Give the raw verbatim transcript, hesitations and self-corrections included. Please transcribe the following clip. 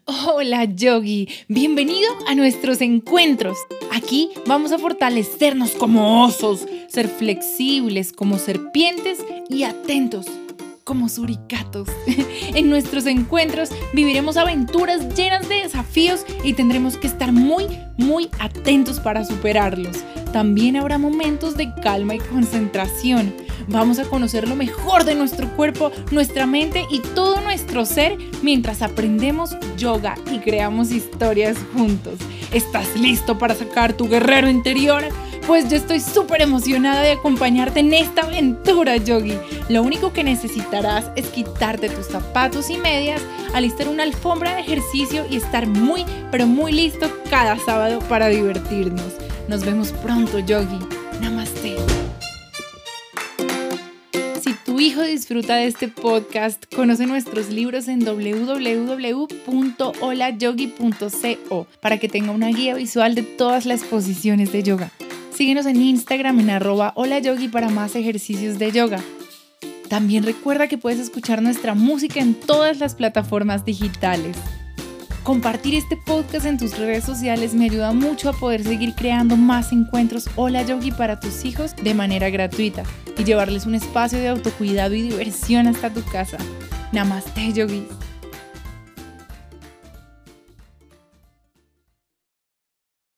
Hola Yogi, bienvenido a nuestros encuentros. Aquí vamos a fortalecernos como osos, ser flexibles como serpientes y atentos como suricatos. En nuestros encuentros viviremos aventuras llenas de desafíos y tendremos que estar muy, muy atentos para superarlos. También habrá momentos de calma y concentración. Vamos a conocer lo mejor de nuestro cuerpo, nuestra mente y todo nuestro ser mientras aprendemos yoga y creamos historias juntos. ¿Estás listo para sacar tu guerrero interior? Pues yo estoy súper emocionada de acompañarte en esta aventura, Yogi. Lo único que necesitarás es quitarte tus zapatos y medias, alistar una alfombra de ejercicio y estar muy, pero muy listo cada sábado para divertirnos. Nos vemos pronto, Yogi. Namaste. Si tu hijo disfruta de este podcast, conoce nuestros libros en doble u doble u doble u punto hola yogi punto co para que tenga una guía visual de todas las posiciones de yoga. Síguenos en Instagram en arroba hola yogi para más ejercicios de yoga. También recuerda que puedes escuchar nuestra música en todas las plataformas digitales. Compartir este podcast en tus redes sociales me ayuda mucho a poder seguir creando más encuentros Hola Yogi para tus hijos de manera gratuita y llevarles un espacio de autocuidado y diversión hasta tu casa. Namaste, Yogis.